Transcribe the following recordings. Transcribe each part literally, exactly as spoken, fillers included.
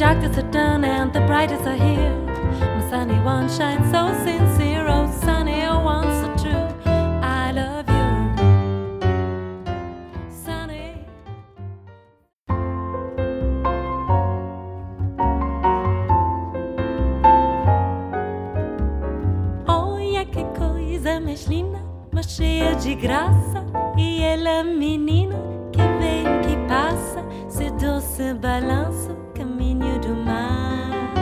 darkest are done and the brightest are here. My sunny one shines so sincere, oh sunny one so true. I love you, sunny. Olha que coisa mais linda, mas cheia de graça. E ela, menina, que vem, que passa, se doce balanço, caminho do mar.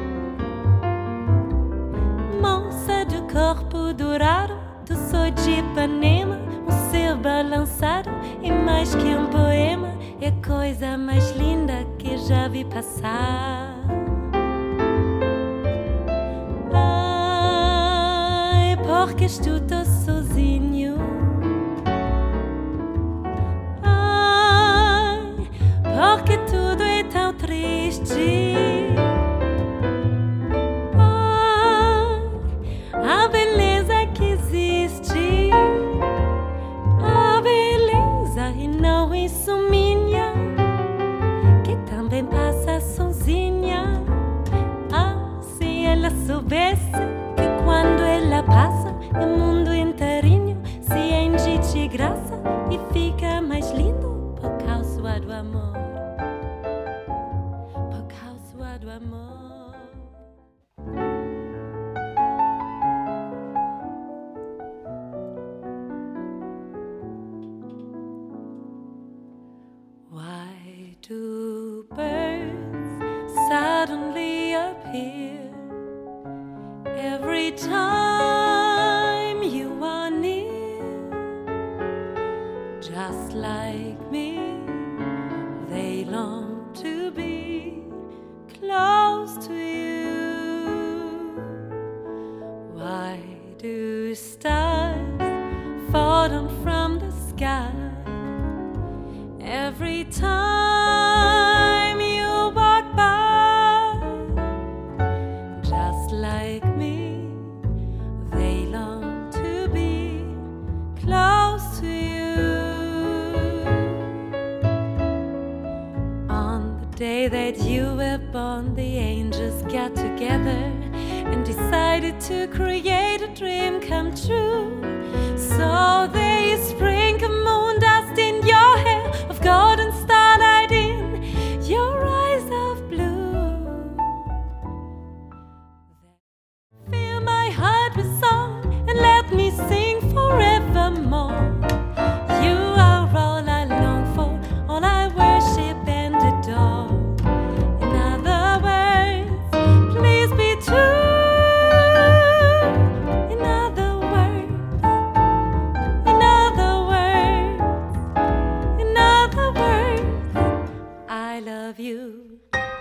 Moça do corpo dourado, do sol de Ipanema, um ser balançado e mais que um poema, é a coisa mais linda que já vi passar. Ai, porque estou tão sozinho. Porque tudo é tão triste. Oh, a beleza que existe, a beleza e não isso minha, que também passa sozinha. Ah, se ela soubesse que quando ela passa o mundo inteirinho se enche de graça e fica mais lindo por causa do amor. Do amor. Why do birds suddenly appear every time you are near? Just like me, they long to be close to you. Why do stars fall down from the sky every time you walk by? Just like me, they long to be close to you. On the day that you were born, the angels got together and decided to create a dream come true. So they sprinkle moon dust in your hair of golden starlight in your eyes of blue. Fill my heart with song and let me sing forevermore. You are all I long for, all I worship and adore. In other words, please be true. In other words, in other words, in other words, I love you.